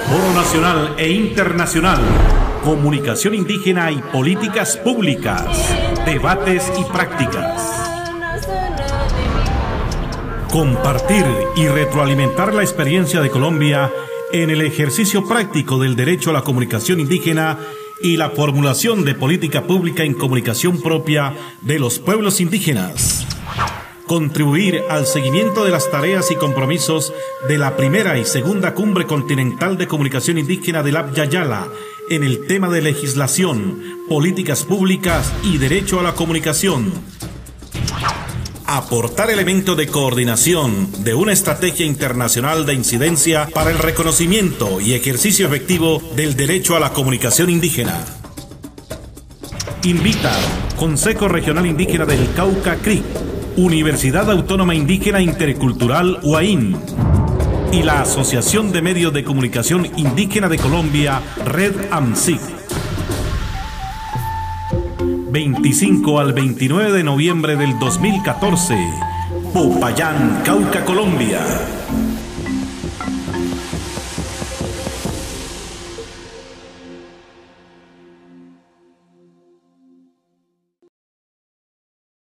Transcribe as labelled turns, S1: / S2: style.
S1: Foro Nacional e Internacional. Comunicación indígena y políticas públicas. Debates y prácticas. Compartir y retroalimentar la experiencia de Colombia en el ejercicio práctico del derecho a la comunicación indígena y la formulación de política pública en comunicación propia de los pueblos indígenas. Contribuir al seguimiento de las tareas y compromisos de la primera y segunda Cumbre Continental de Comunicación Indígena del Abya Yala en el tema de legislación, políticas públicas y derecho a la comunicación. Aportar elementos de coordinación de una estrategia internacional de incidencia para el reconocimiento y ejercicio efectivo del derecho a la comunicación indígena. Invita Consejo Regional Indígena del Cauca CRIC, Universidad Autónoma Indígena Intercultural UAIN y la Asociación de Medios de Comunicación Indígena de Colombia, Red AMSIC. 25 al 29 de noviembre del 2014, Popayán, Cauca, Colombia.